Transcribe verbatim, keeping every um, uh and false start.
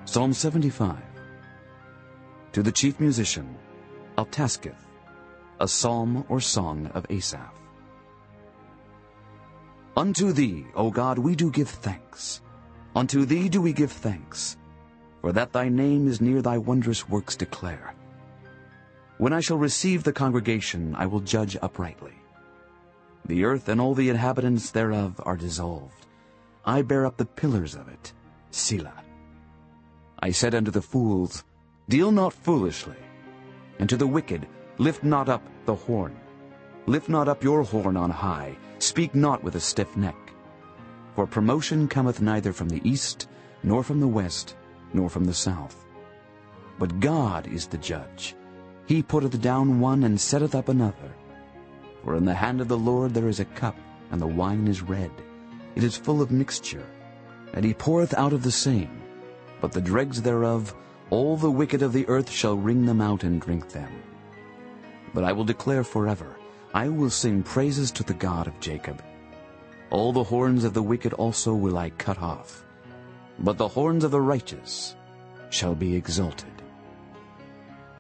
Psalm seventy-five. To the chief musician, Altasketh, a psalm or song of Asaph. Unto thee, O God, we do give thanks. Unto thee do we give thanks, for that thy name is near thy wondrous works declare. When I shall receive the congregation, I will judge uprightly. The earth and all the inhabitants thereof are dissolved. I bear up the pillars of it. Selah. I said unto the fools, Deal not foolishly. And to the wicked, Lift not up the horn. Lift not up your horn on high. Speak not with a stiff neck. For promotion cometh neither from the east, nor from the west, nor from the south. But God is the judge. He putteth down one and setteth up another. For in the hand of the Lord there is a cup, and the wine is red. It is full of mixture. And he poureth out of the same. But the dregs thereof, all the wicked of the earth shall wring them out and drink them. But I will declare forever, I will sing praises to the God of Jacob. All the horns of the wicked also will I cut off, but the horns of the righteous shall be exalted.